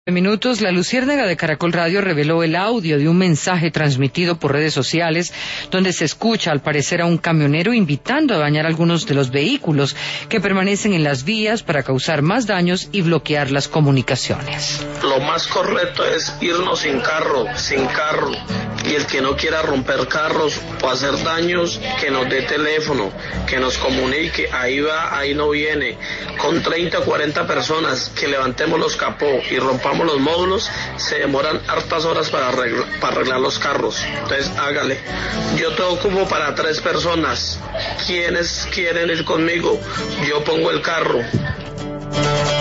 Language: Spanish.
Minutos, la Luciérnaga de Caracol Radio reveló el audio de un mensaje transmitido por redes sociales donde se escucha al parecer a un camionero invitando a dañar algunos de los vehículos que permanecen en las vías para causar más daños y bloquear las comunicaciones. Lo más correcto es irnos sin carro, y el que no quiera romper carros o hacer daños, que nos dé teléfono, que nos comunique, ahí va, ahí no viene, con 30 o 40 personas, que levantemos los capó y rompamos los módulos, se demoran hartas horas para arreglar los carros. Entonces hágale, yo te ocupo para 3 personas, ¿quiénes quieren ir conmigo? Yo pongo el carro.